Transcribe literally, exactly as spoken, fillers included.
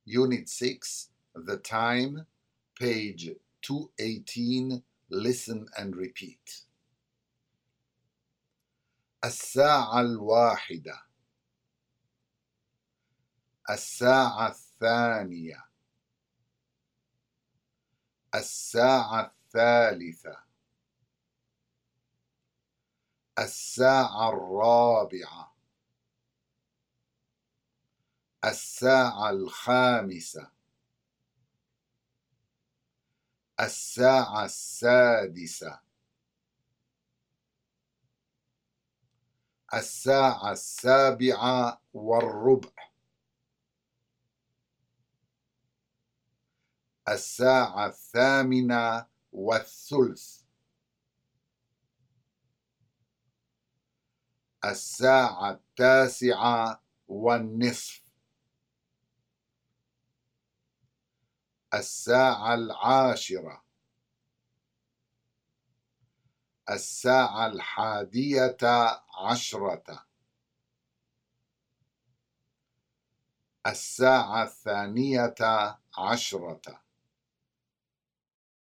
Unit six, The Time, page two eighteen. Listen and repeat. الساعة الواحدة، الساعة الثانية، الساعة الثالثة، الساعة الرابعة، الساعة الخامسة، الساعة السادسة، الساعة السابعة والربع، الساعة الثامنة والثلث، الساعة التاسعة والنصف، الساعة العاشرة، الساعة الحادية عشرة، الساعة الثانية عشرة.